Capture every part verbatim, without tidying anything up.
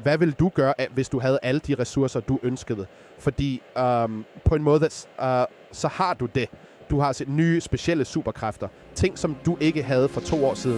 hvad vil du gøre, hvis du havde alle de ressourcer, du ønskede? Fordi um, på en måde, uh, så har du det. Du har set nye, specielle superkræfter. Ting, som du ikke havde for to år siden.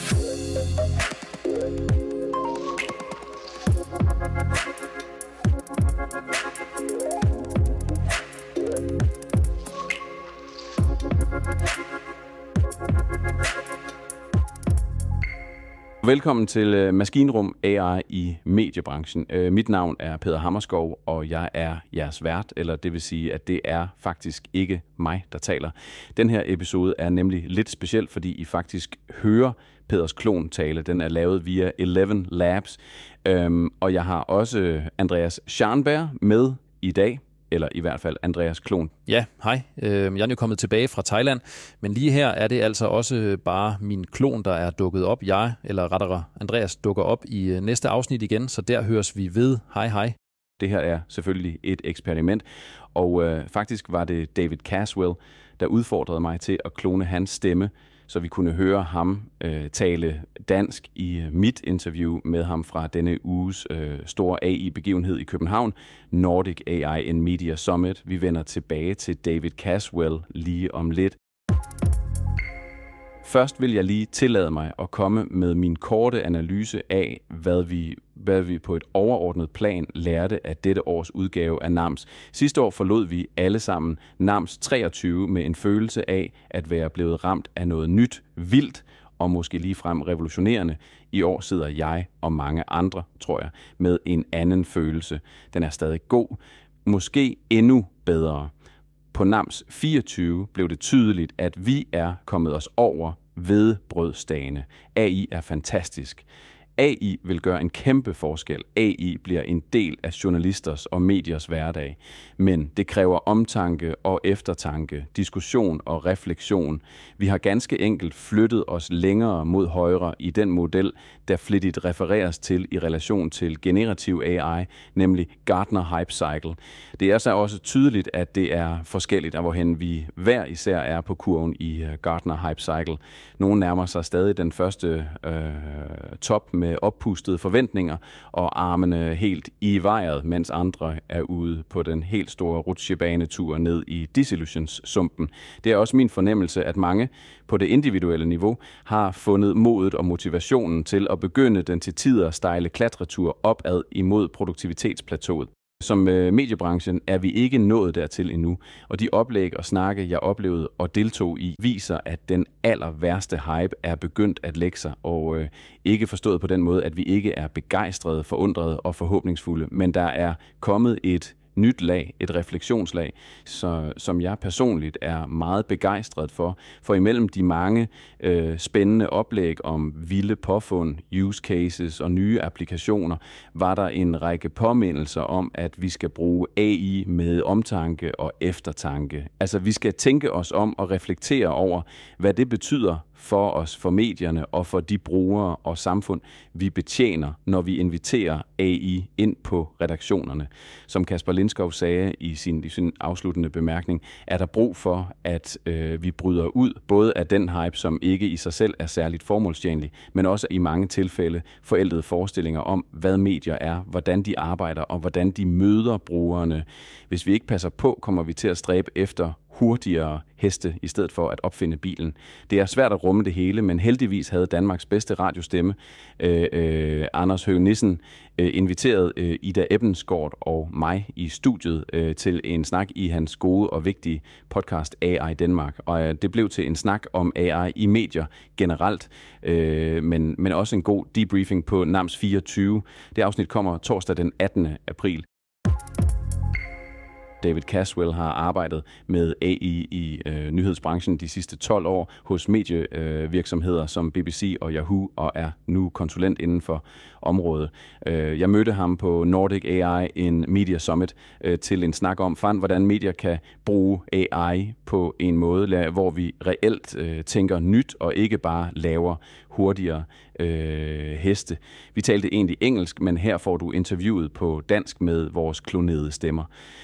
Velkommen til Maskinrum A I i mediebranchen. Mit navn er Peter Hammerskov, og jeg er jeres vært, eller det vil sige, at det er faktisk ikke mig, der taler. Den her episode er nemlig lidt speciel, fordi I faktisk hører Peders klontale. Den er lavet via Eleven Labs, og jeg har også Andreas Scharnberg med i dag. Eller i hvert fald Andreas Klon. Ja, hej. Jeg er jo kommet tilbage fra Thailand, men lige her er det altså også bare min klon, der er dukket op. Jeg, eller rettere Andreas, dukker op i næste afsnit igen, så der høres vi ved. Hej, hej. Det her er selvfølgelig et eksperiment, og øh, faktisk var det David Caswell, der udfordrede mig til at klone hans stemme, så vi kunne høre ham øh, tale dansk i mit interview med ham fra denne uges øh, store A I-begivenhed i København, Nordic A I and Media Summit. Vi vender tilbage til David Caswell lige om lidt. Først vil jeg lige tillade mig at komme med min korte analyse af, hvad vi, hvad vi på et overordnet plan lærte af dette års udgave af NAMS. Sidste år forlod vi alle sammen NAMS treogtyve med en følelse af at være blevet ramt af noget nyt, vildt og måske ligefrem revolutionerende. I år sidder jeg og mange andre, tror jeg, med en anden følelse. Den er stadig god, måske endnu bedre. På NAMS fireogtyve blev det tydeligt, at vi er kommet os over hvedebrødsdagene. A I er fantastisk. A I vil gøre en kæmpe forskel. A I bliver en del af journalisters og mediers hverdag. Men det kræver omtanke og eftertanke, diskussion og refleksion. Vi har ganske enkelt flyttet os længere mod højre i den model, der flittigt refereres til i relation til generativ A I, nemlig Gartner Hype Cycle. Det er så også tydeligt, at det er forskelligt af, hvorhen vi hver især er på kurven i Gartner Hype Cycle. Nogle nærmer sig stadig den første øh, top med med oppustede forventninger og armene helt i vejret, mens andre er ude på den helt store rutsjebanetur ned i disillusionssumpen. Det er også min fornemmelse, at mange på det individuelle niveau har fundet modet og motivationen til at begynde den til tider stejle klatretur opad imod produktivitetsplateauet. Som øh, mediebranchen er vi ikke nået dertil endnu, og de oplæg og snakke, jeg oplevede og deltog i, viser, at den aller værste hype er begyndt at lægge sig, og øh, ikke forstået på den måde, at vi ikke er begejstrede, forundrede og forhåbningsfulde, men der er kommet et nyt lag, et refleksionslag, så, som jeg personligt er meget begejstret for. For imellem de mange øh, spændende oplæg om vilde påfund, use cases og nye applikationer, var der en række påmindelser om, at vi skal bruge A I med omtanke og eftertanke. Altså vi skal tænke os om og reflektere over, hvad det betyder for os, for medierne og for de brugere og samfund, vi betjener, når vi inviterer A I ind på redaktionerne. Som Kasper Lindskov sagde i sin, i sin afsluttende bemærkning, er der brug for, at øh, vi bryder ud både af den hype, som ikke i sig selv er særligt formålstjenlig, men også i mange tilfælde forældede forestillinger om, hvad medier er, hvordan de arbejder og hvordan de møder brugerne. Hvis vi ikke passer på, kommer vi til at stræbe efter hurtigere heste i stedet for at opfinde bilen. Det er svært at rumme det hele, men heldigvis havde Danmarks bedste radiostemme, øh, øh, Anders Høgh Nissen, øh, inviteret øh, Ida Ebbensgaard og mig i studiet øh, til en snak i hans gode og vigtige podcast A I Danmark. Og øh, det blev til en snak om A I i medier generelt, øh, men, men også en god debriefing på NAMS fireogtyve. Det afsnit kommer torsdag den attende april. David Caswell har arbejdet med A I i øh, nyhedsbranchen de sidste tolv år hos medievirksomheder øh, som B B C og Yahoo og er nu konsulent inden for området. Øh, jeg mødte ham på Nordic A I in Media Summit øh, til en snak om, fan, hvordan medier kan bruge A I på en måde, hvor vi reelt øh, tænker nyt og ikke bare laver hurtigere øh, heste. Vi talte egentlig engelsk, men her får du interviewet på dansk med vores klonerede stemmer. Hvis du vil høre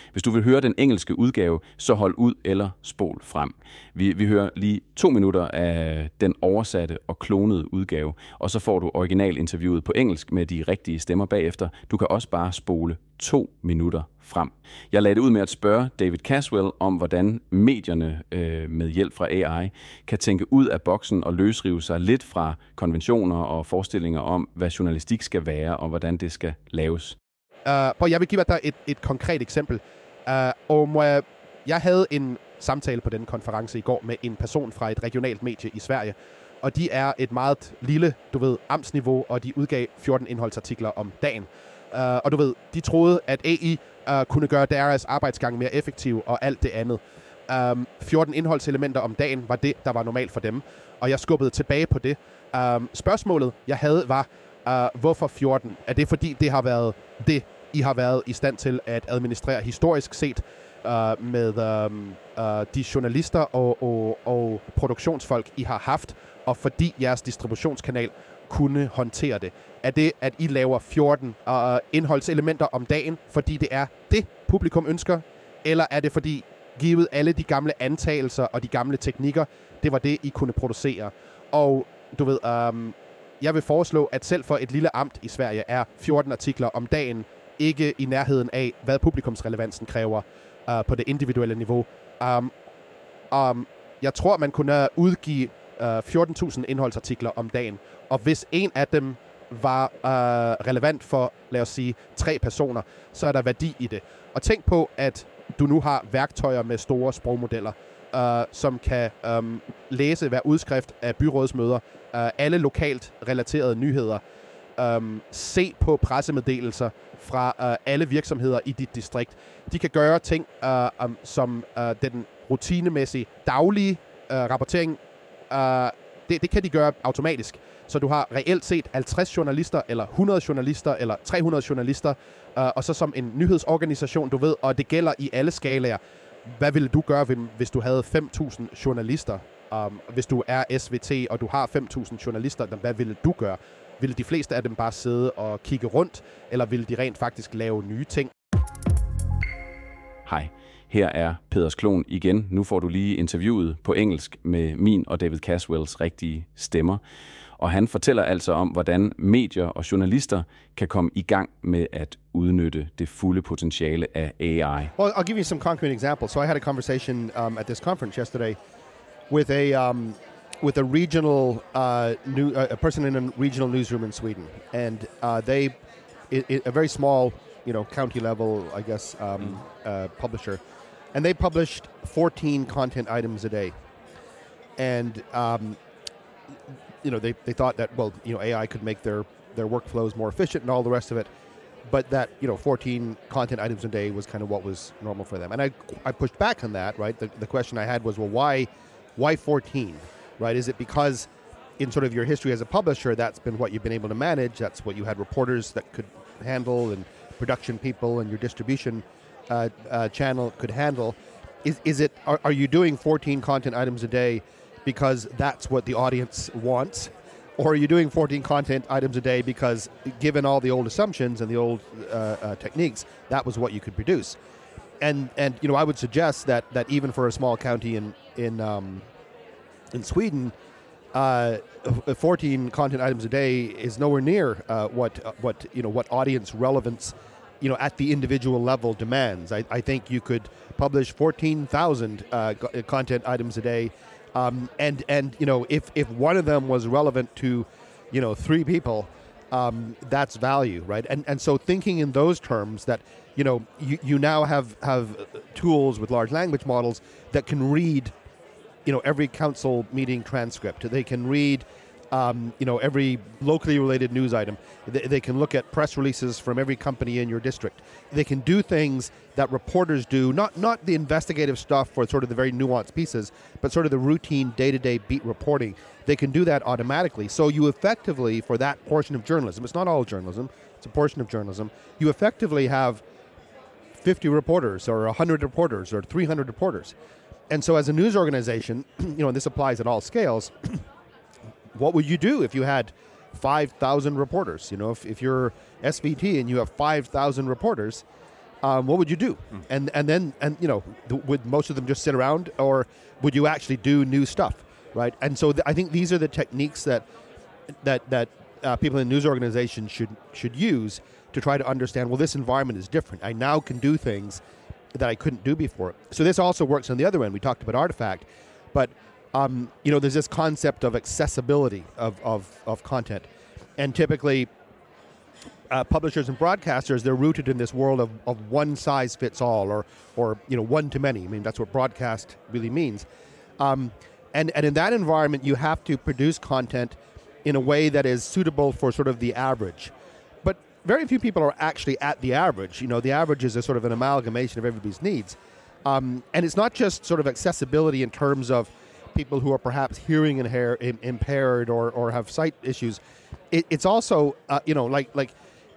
høre den engelske udgave, så hold ud eller spol frem. Vi, vi hører lige to minutter af den oversatte og klonede udgave, og så får du originalinterviewet på engelsk med de rigtige stemmer bagefter. Du kan også bare spole to minutter frem. Jeg lagde det ud med at spørge David Caswell om, hvordan medierne øh, med hjælp fra A I kan tænke ud af boksen og løsrive sig lidt fra konventioner og forestillinger om, hvad journalistik skal være og hvordan det skal laves. Uh, jeg vil give dig et, et konkret eksempel. Uh, og må jeg, jeg havde en samtale på denne konference i går med en person fra et regionalt medie i Sverige, og de er et meget lille, du ved, amtsniveau, og de udgav fjorten indholdsartikler om dagen. Uh, og du ved, de troede, at A I uh, kunne gøre deres arbejdsgang mere effektiv og alt det andet. Um, fjorten indholdselementer om dagen var det, der var normalt for dem, og jeg skubbede tilbage på det. Um, spørgsmålet, jeg havde, var, uh, hvorfor fjorten? Er det fordi, det har været det, I har været i stand til at administrere historisk set uh, med um, uh, de journalister og, og, og produktionsfolk, I har haft, og fordi jeres distributionskanal kunne håndtere det? Er det, at I laver fjorten uh, indholdselementer om dagen, fordi det er det, publikum ønsker? Eller er det fordi, givet alle de gamle antagelser og de gamle teknikker, det var det, I kunne producere? Og du ved, um, jeg vil foreslå, at selv for et lille amt i Sverige er fjorten artikler om dagen ikke i nærheden af, hvad publikumsrelevansen kræver uh, på det individuelle niveau. Um, um, jeg tror, man kunne udgive uh, fjorten tusind indholdsartikler om dagen, og hvis en af dem var uh, relevant for, lad os sige, tre personer, så er der værdi i det. Og tænk på, at du nu har værktøjer med store sprogmodeller, uh, som kan um, læse hver udskrift af byrådsmøder, uh, alle lokalt relaterede nyheder, um, se på pressemeddelelser fra uh, alle virksomheder i dit distrikt. De kan gøre ting, uh, um, som uh, den rutinemæssige daglige uh, rapportering, uh, det, det kan de gøre automatisk. Så du har reelt set halvtreds journalister, eller hundrede journalister, eller tre hundrede journalister, uh, og så som en nyhedsorganisation, du ved, og det gælder i alle skalaer. Hvad ville du gøre, hvis du havde fem tusind journalister? Um, hvis du er S V T, og du har fem tusind journalister, hvad ville du gøre? Ville de fleste af dem bare sidde og kigge rundt, eller ville de rent faktisk lave nye ting? Hej, her er Peders Klon igen. Nu får du lige interviewet på engelsk med min og David Caswells rigtige stemmer. Og han fortæller altså om, hvordan medier og journalister kan komme i gang med at udnytte det fulde potentiale af A I. Well, I'll give you some concrete examples. So I had a conversation um, at this conference yesterday with a um, with a regional uh, new uh, a person in a regional newsroom in Sweden, and uh, they it, it, a very small, you know, county level, I guess, um, mm. uh, publisher, and they published fourteen content items a day, and um, you know, they, they thought that, well, you know, A I could make their, their workflows more efficient and all the rest of it, but that, you know, fourteen content items a day was kind of what was normal for them. And I I pushed back on that, right? The, the question I had was, well, why why fourteen, right? Is it because in sort of your history as a publisher, that's been what you've been able to manage, that's what you had reporters that could handle, and production people and your distribution uh, uh, channel could handle? Is, is it, are, are you doing fourteen content items a day because that's what the audience wants? Or are you doing fourteen content items a day because, given all the old assumptions and the old uh, uh, techniques, that was what you could produce? And and you know, I would suggest that that even for a small county in in um, in Sweden, uh, fourteen content items a day is nowhere near uh, what uh, what you know what audience relevance, you know, at the individual level demands. I, I think you could publish fourteen thousand uh, content items a day. Um, and, and, you know, if, if one of them was relevant to, you know, three people, um, that's value, right? And, and so thinking in those terms that, you know, you, you now have, have tools with large language models that can read, you know, every council meeting transcript. They can read, um, you know, every locally related news item. They, they can look at press releases from every company in your district. They can do things that reporters do, not not the investigative stuff for sort of the very nuanced pieces, but sort of the routine day-to-day beat reporting. They can do that automatically. So you effectively, for that portion of journalism, it's not all journalism, it's a portion of journalism, you effectively have fifty reporters or one hundred reporters or three hundred reporters. And so as a news organization, you know, and this applies at all scales, what would you do if you had five thousand reporters? You know, if, if you're S V T and you have five thousand reporters, um, what would you do? Mm. And and then and you know, th- would most of them just sit around, or would you actually do new stuff, right? And so th- I think these are the techniques that that that uh, people in news organizations should should use to try to understand. Well, this environment is different. I now can do things that I couldn't do before. So this also works on the other end. We talked about Artifact, but um, you know, there's this concept of accessibility of of, of content, and typically. Uh, publishers and broadcasters, they're rooted in this world of, of one size fits all, or or you know, one to many. I mean, that's what broadcast really means. Um, and and in that environment, you have to produce content in a way that is suitable for sort of the average. But very few people are actually at the average. You know, the average is a sort of an amalgamation of everybody's needs. Um, and it's not just sort of accessibility in terms of people who are perhaps hearing impair, impaired or or have sight issues. It, it's also uh, you know, like like.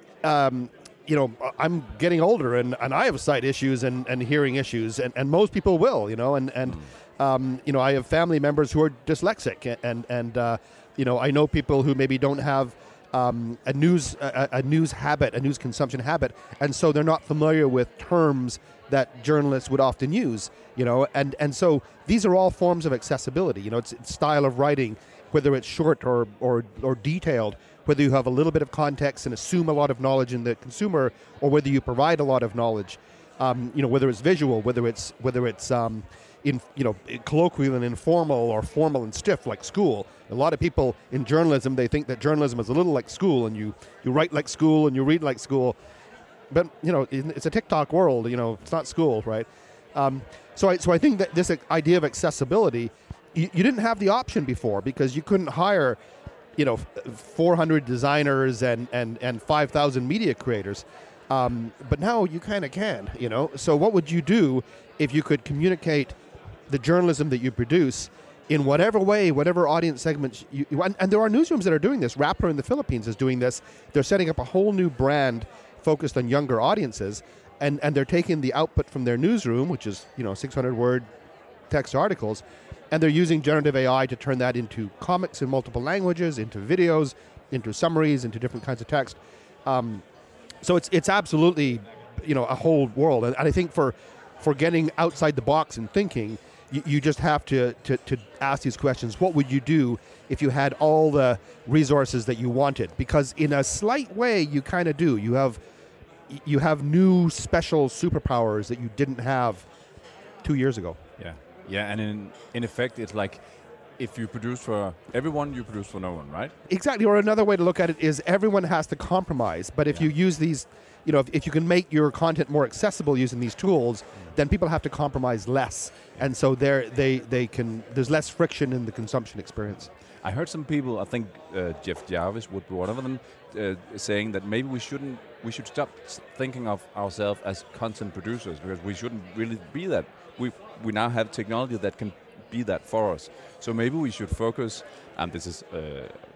Um, you know, I'm getting older and, and I have sight issues and, and hearing issues, and, and most people will, you know, and, and mm. um, you know, I have family members who are dyslexic, and, and uh, you know, I know people who maybe don't have um, a news a, a news habit, a news consumption habit, and so they're not familiar with terms that journalists would often use, you know, and, and so these are all forms of accessibility. You know, it's, it's style of writing, whether it's short or, or, or detailed, whether you have a little bit of context and assume a lot of knowledge in the consumer, or whether you provide a lot of knowledge, um, you know, whether it's visual, whether it's whether it's um, in you know colloquial and informal, or formal and stiff like school. A lot of people in journalism, they think that journalism is a little like school, and you you write like school and you read like school, but you know, it's a TikTok world. You know, it's not school, right? Um, so I so I think that this idea of accessibility, you, you didn't have the option before, because you couldn't hire, you know, four hundred designers and, and, and five thousand media creators. Um, but now you kind of can, you know. So what would you do if you could communicate the journalism that you produce in whatever way, whatever audience segments you, you and, and there are newsrooms that are doing this. Rappler in the Philippines is doing this. They're setting up a whole new brand focused on younger audiences, and, and they're taking the output from their newsroom, which is, you know, six hundred word text articles, and they're using generative A I to turn that into comics in multiple languages, into videos, into summaries, into different kinds of text. Um, so it's it's absolutely, you know, a whole world. And, and I think for for getting outside the box and thinking, you, you just have to, to to ask these questions. What would you do if you had all the resources that you wanted? Because in a slight way, you kind of do. You have you have new special superpowers that you didn't have two years ago. Yeah. Yeah, and in in effect, it's like if you produce for everyone, you produce for no one, right? Exactly. Or another way to look at it is everyone has to compromise. But if Yeah. you use these, you know, if, if you can make your content more accessible using these tools, mm. then people have to compromise less, and so there they they can. There's less friction in the consumption experience. I heard some people, I think uh, Jeff Jarvis would be one of them, uh, saying that maybe we shouldn't, we should stop thinking of ourselves as content producers, because we shouldn't really be that. We we now have technology that can be that for us. So maybe we should focus, and this is uh,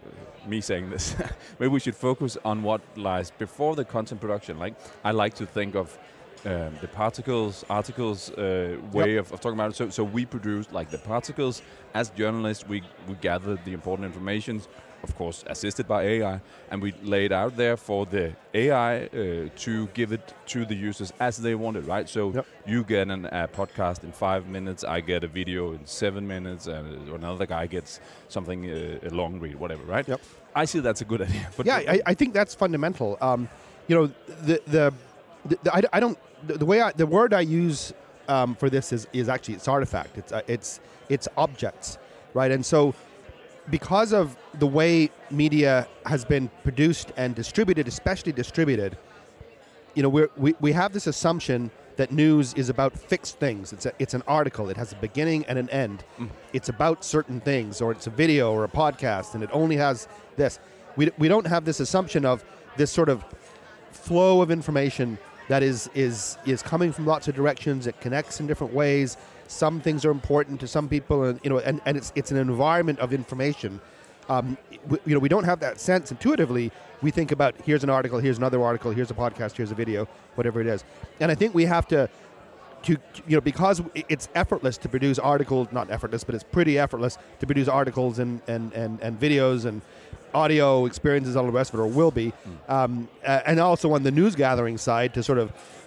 me saying this, maybe we should focus on what lies before the content production. Like, I like to think of um, the particles, articles uh, way Yep. of, of talking about it. So, so we produce like the particles. As journalists, we, we gather the important information, of course, assisted by A I, and we lay it out there for the A I uh, to give it to the users as they want it, right? So Yep. you get an, a podcast in five minutes, I get a video in seven minutes, and another guy gets something, uh, a long read, whatever, right? Yep. I see that's a good idea. But Yeah, I, I think that's fundamental. Um, you know, the the, the, the I, I don't the, the way I, the word I use um, for this is is actually it's artifact. It's uh, it's it's objects, right? And so, because of the way media has been produced and distributed, especially distributed, you know, we're, we we have this assumption that news is about fixed things. It's a, it's an article. It has a beginning and an end. Mm. It's about certain things, or it's a video or a podcast, and it only has this. We we don't have this assumption of this sort of flow of information that is is is coming from lots of directions. It connects in different ways. Some things are important to some people, and you know, and, and it's it's an environment of information. Um, we, you know, we don't have that sense intuitively. We think about here's an article, here's another article, here's a podcast, here's a video, whatever it is. And I think we have to, to you know, because it's effortless to produce articles, not effortless, but it's pretty effortless to produce articles and and, and, and videos and audio experiences, all the rest of it, or will be. Mm. Um, uh, and also on the news gathering side, to sort of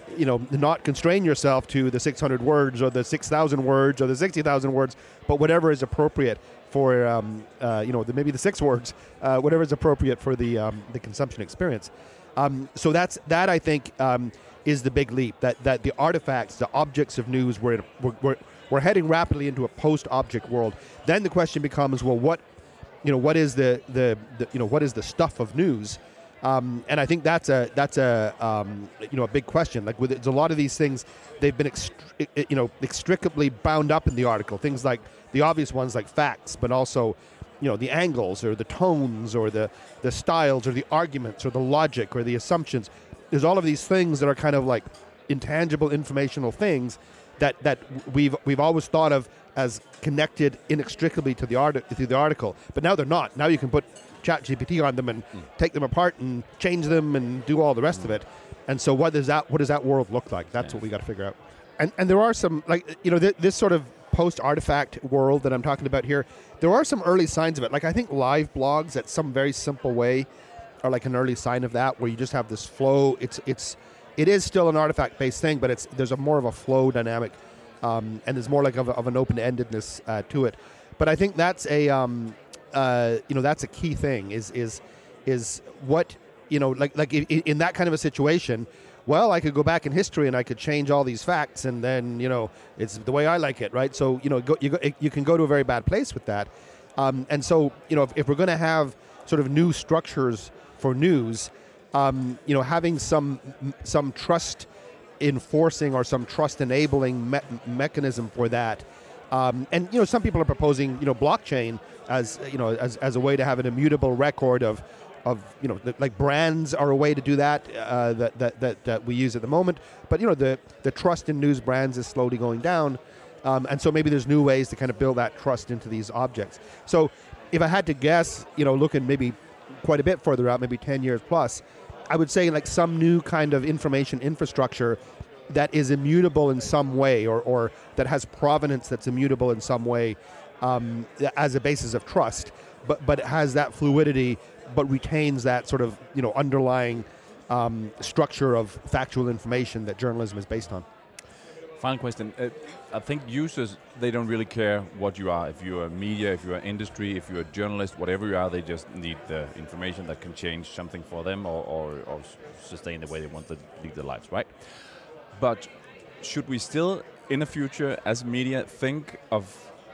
you know, not constrain yourself to the six hundred words or the six thousand words or the sixty thousand words, but whatever is appropriate for, um, uh, you know, the, maybe the six words, uh, whatever is appropriate for the um, the consumption experience. Um, so that's that I think um, is the big leap. That that the artifacts, the objects of news, we're we're, we're, we're heading rapidly into a post-object world. Then the question becomes, well, what, you know, what is the the, the you know what is the stuff of news? Um, and I think that's a that's a um, you know a big question. Like with it's a lot of these things, they've been extri- you know inextricably bound up in the article. Things like the obvious ones like facts, but also you know the angles or the tones or the the styles or the arguments or the logic or the assumptions. There's all of these things that are kind of like intangible informational things that that we've we've always thought of as connected inextricably to the art to the article, but now they're not. Now you can put ChatGPT on them and mm. take them apart and change them and do all the rest mm. of it. And so what does that what does that world look like? That's yeah. what we got to figure out. And and there are some, like, you know, th- this sort of post-artifact world that I'm talking about here, there are some early signs of it. Like I think live blogs at some very simple way are like an early sign of that, where you just have this flow. It's it's it is still an artifact-based thing, but it's there's a more of a flow dynamic, um, and there's more like of, a, of an open-endedness uh, to it. But I think that's a um, Uh, you know, that's a key thing is is is what, you know, like like in, in that kind of a situation, well, I could go back in history and I could change all these facts, and then, you know, it's the way I like it, right? So, you know, go, you, go, you can go to a very bad place with that. Um, and so, you know, if, if we're going to have sort of new structures for news, um, you know, having some some trust enforcing or some trust enabling me- mechanism for that. Um, and, you know, some people are proposing, you know, blockchain as, you know, as, as a way to have an immutable record of, of you know, th- like brands are a way to do that, uh, that, that, that, that we use at the moment. But, you know, the, the trust in news brands is slowly going down. Um, and so maybe there's new ways to kind of build that trust into these objects. So if I had to guess, you know, looking maybe quite a bit further out, maybe ten years plus, I would say like some new kind of information infrastructure that is immutable in some way, or, or that has provenance that's immutable in some way, um, as a basis of trust, but but it has that fluidity, but retains that sort of, you know, underlying um, structure of factual information that journalism is based on. Final question. Uh, I think users, they don't really care what you are. If you're a media, if you're an industry, if you're a journalist, whatever you are, they just need the information that can change something for them, or, or, or sustain the way they want to lead their lives, right? But should we still, in the future, as media, think of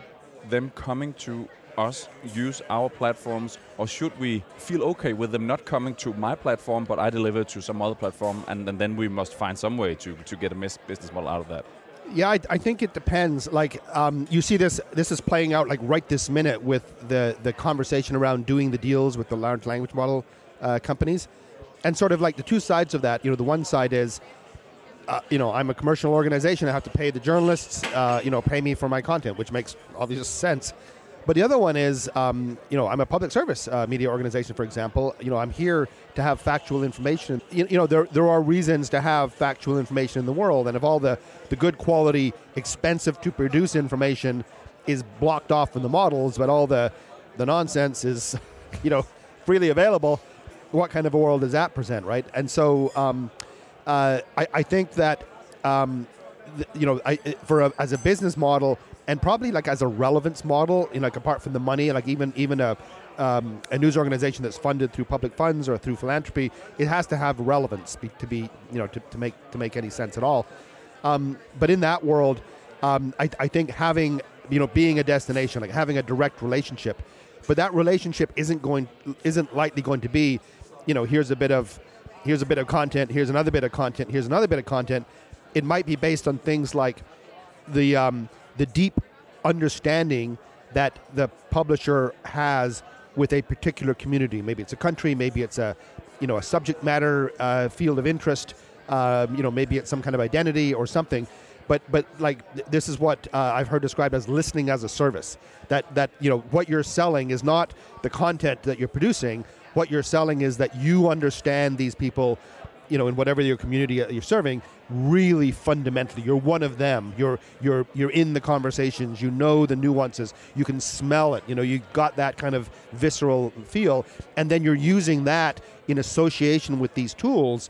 them coming to us, use our platforms, or should we feel okay with them not coming to my platform, but I deliver to some other platform, and, and then we must find some way to, to get a mis- business model out of that? Yeah, I, I think it depends. Like, um, you see this, this is playing out like right this minute with the, the conversation around doing the deals with the large language model uh, companies. And sort of like the two sides of that, you know, the one side is, Uh, you know, I'm a commercial organization. I have to pay the journalists, uh, you know, pay me for my content, which makes obvious sense. But the other one is, um, you know, I'm a public service uh, media organization, for example. You know, I'm here to have factual information. You, you know, there there are reasons to have factual information in the world. And if all the, the good quality, expensive to produce information is blocked off in the models, but all the, the nonsense is, you know, freely available, what kind of a world does that present, right? And so... Um, Uh, I, I think that, um, th- you know, I, for a, as a business model, and probably like as a relevance model, you know, like apart from the money, like even even a um, a news organization that's funded through public funds or through philanthropy, it has to have relevance be, to be, you know, to, to make to make any sense at all. Um, but in that world, um, I, I think having, you know, being a destination, like having a direct relationship, but that relationship isn't going isn't likely going to be, you know, here's a bit of. Here's a bit of content, here's another bit of content, here's another bit of content. It might be based on things like the um, the deep understanding that the publisher has with a particular community. Maybe it's a country, maybe it's a, you know, a subject matter uh, field of interest, um, you know, maybe it's some kind of identity or something. But but like th- this is what uh, I've heard described as listening as a service. That that you know what you're selling is not the content that you're producing. What you're selling is that you understand these people, you know, in whatever your community you're serving, really fundamentally. You're one of them. You're you're you're in the conversations. You know the nuances. You can smell it. You know, you got that kind of visceral feel, and then you're using that in association with these tools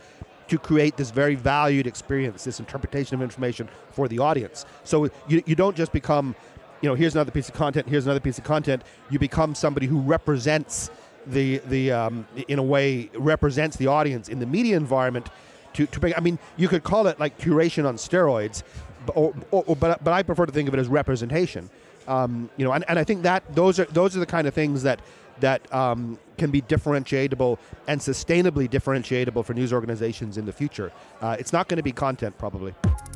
to create this very valued experience, this interpretation of information for the audience. So you you don't just become, you know, here's another piece of content, here's another piece of content. You become somebody who represents the the um, in a way represents the audience in the media environment. To to bring, I mean, you could call it like curation on steroids, but or, or, but but I prefer to think of it as representation. Um, you know, and, and I think that those are those are the kind of things that that um, can be differentiatable and sustainably differentiatable for news organizations in the future. Uh, it's not going to be content, probably.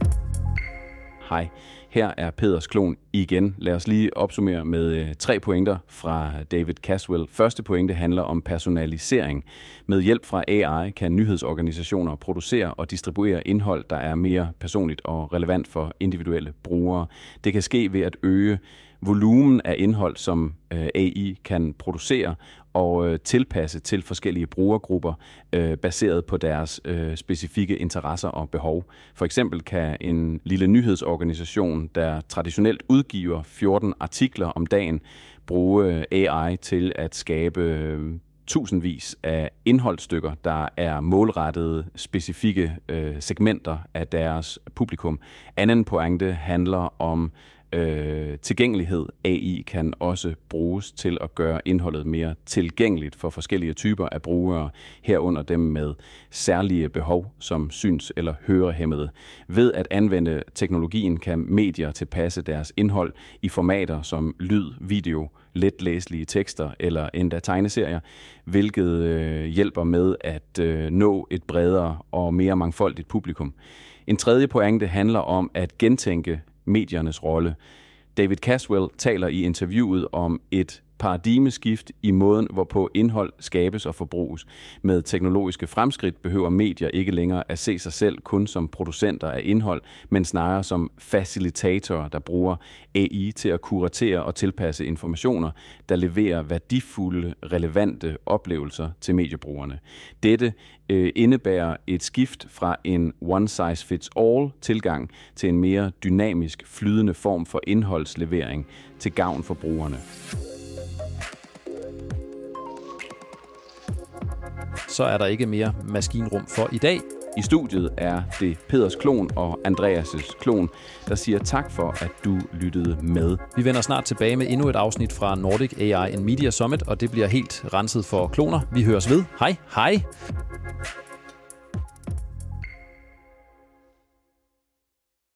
Hej, her er Peders klon igen. Lad os lige opsummere med øh, tre pointer fra David Caswell. Første pointe handler om personalisering. Med hjælp fra A I kan nyhedsorganisationer producere og distribuere indhold, der er mere personligt og relevant for individuelle brugere. Det kan ske ved at øge volumen af indhold, som øh, A I kan producere og øh, tilpasse til forskellige brugergrupper øh, baseret på deres øh, specifikke interesser og behov. For eksempel kan en lille nyhedsorganisation, der traditionelt udgiver fjorten artikler om dagen, bruge A I til at skabe øh, tusindvis af indholdsstykker, der er målrettede specifikke øh, segmenter af deres publikum. Anden pointe handler om Øh, tilgængelighed. A I kan også bruges til at gøre indholdet mere tilgængeligt for forskellige typer af brugere, herunder dem med særlige behov som syns- eller hørehæmmede. Ved at anvende teknologien kan medier tilpasse deres indhold i formater som lyd, video, letlæselige tekster eller endda tegneserier, hvilket øh, hjælper med at øh, nå et bredere og mere mangfoldigt publikum. En tredje pointe handler om at gentænke mediernes rolle. David Caswell taler i interviewet om et paradigmeskift i måden, hvorpå indhold skabes og forbruges. Med teknologiske fremskridt behøver medier ikke længere at se sig selv kun som producenter af indhold, men snarere som facilitatorer, der bruger A I til at kuratere og tilpasse informationer, der leverer værdifulde, relevante oplevelser til mediebrugerne. Dette øh, indebærer et skift fra en one-size-fits-all tilgang til en mere dynamisk, flydende form for indholdslevering til gavn for brugerne. Så er der ikke mere maskinrum for i dag. I studiet er det Peders klon og Andreas' klon, der siger tak for, at du lyttede med. Vi vender snart tilbage med endnu et afsnit fra Nordic A I and Media Summit, og det bliver helt renset for kloner. Vi høres ved. Hej, hej!